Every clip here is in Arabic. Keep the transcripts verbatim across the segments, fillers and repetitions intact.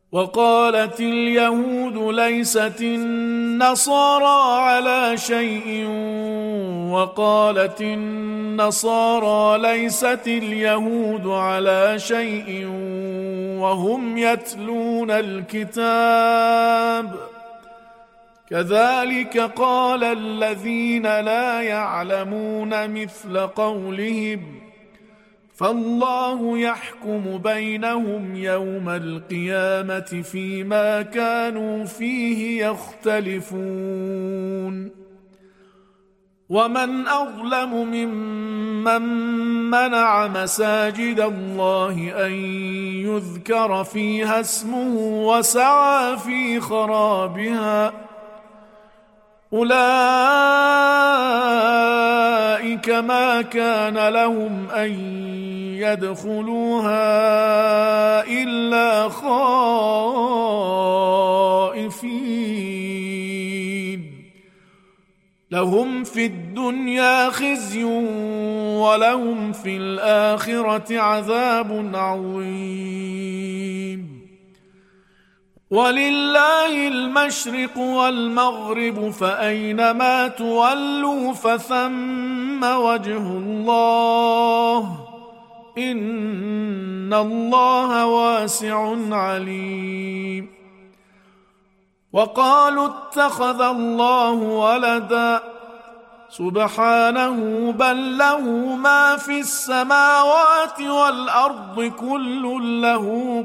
وقالت اليهود ليست النصارى على شيء وقالت النصارى ليست اليهود على شيء وهم يتلون الكتاب كذلك قال الذين لا يعلمون مثل قولهم فالله يحكم بينهم يوم القيامة فيما كانوا فيه يختلفون ومن أظلم ممن منع مساجد الله أن يذكر فيها اسمه وسعى في خرابها أولئك ما كان لهم أن يدخلوها إلا خائفين لهم في الدنيا خزي ولهم في الآخرة عذاب عظيم ولله المشرق والمغرب فأينما تولوا فثم وجه الله إن الله واسع عليم وقالوا اتخذ الله ولدا سبحانه بل له ما في السماوات والأرض كل له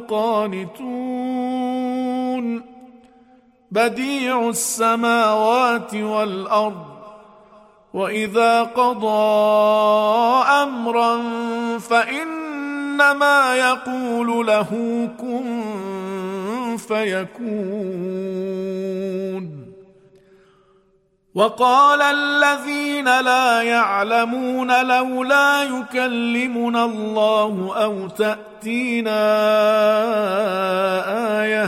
قانتون بديع السماوات والأرض وإذا قضى أمرا فإنما يقول له كن فيكون وقال الذين لا يعلمون لولا يكلمنا الله أو تأتينا آية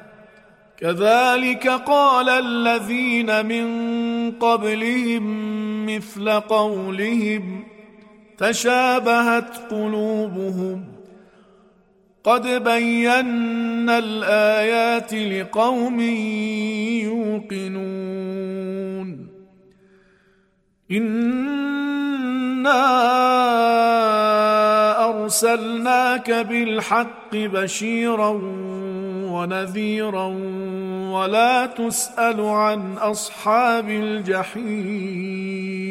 كذلك قال الذين من قبلهم مثل قولهم تشابهت قلوبهم قد بينا الآيات لقوم يوقنون إنا أرسلناك بالحق بشيرا ونذيرا ولا تسأل عن أصحاب الجحيم